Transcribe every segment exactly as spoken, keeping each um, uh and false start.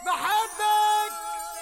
بحبك.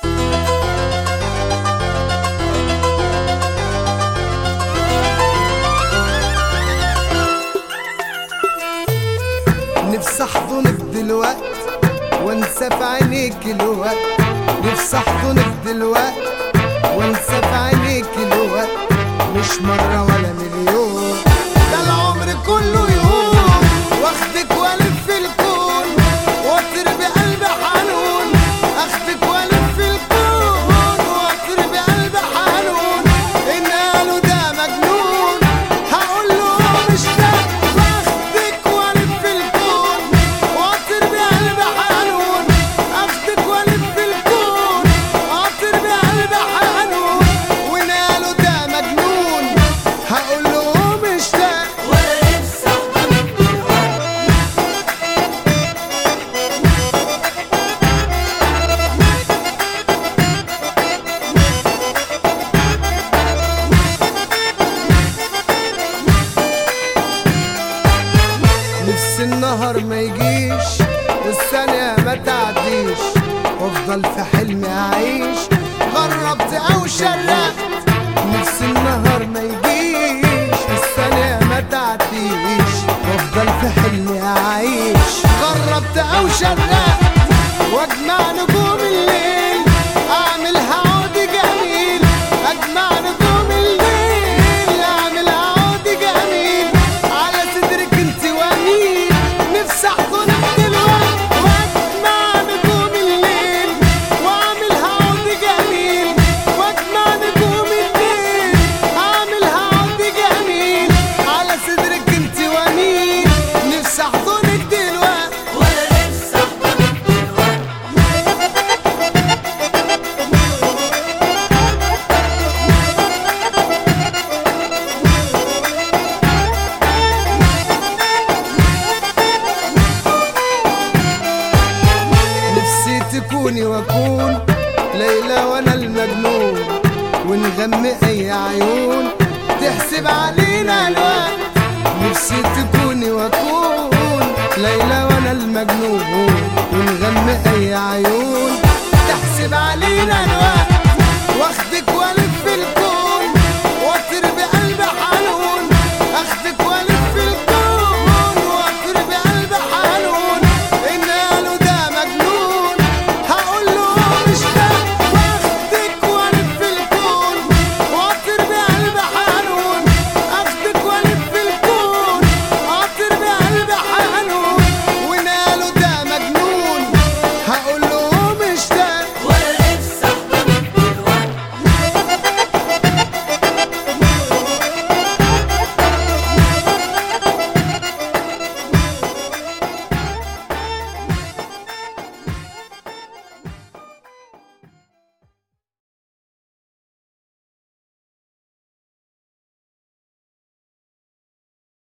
نفسي احضنك دلوقت وانسى في عينيك الوقت، نفسي احضنك دلوقت وانسى في عينيك الوقت، مش مرة ولا مليون، ده العمر كله يوم واخدك والف الكون واطير بقلب حنون، اخدك والف الكون واطير بقلب حنون، ان قالوا ده مجنون هقول له مش ده، واخدك والف الكون واطير بقلب حنون، اخدك والف الكون واطير بقلب حنون، وان قالوا ده مجنون هقول له مش ده. نفسي النهار ما يجيش والثانية ما تعديش، وافضل في حلمي اعيش غربت او شرقت، نفسي النهار ما يجيش والثانية ما تعديش، وافضل في حلمي اعيش غربت او شرقت، واجمع نجوم الليل اعملها عود جميل، اجمع نجوم الليل اعملها عود جميل، على صدرك انت ومين، نفسي احضنك دلوقت واجمع نجوم الليل واعملها عود جميل، واجمع نجوم الليل اعملها عود جميل، على صدرك انت ومين، نفسي احضنك دلوقت وانا نفسي احضنك دلوقت. نفسي تكوني واكون ليلى وانا المجنون، ونغمي اي عيون تحسب علينا الوقت، نفسي تكوني واكون ليلى وانا المجنون، ونغمي اي عيون تحسب علينا الوقت.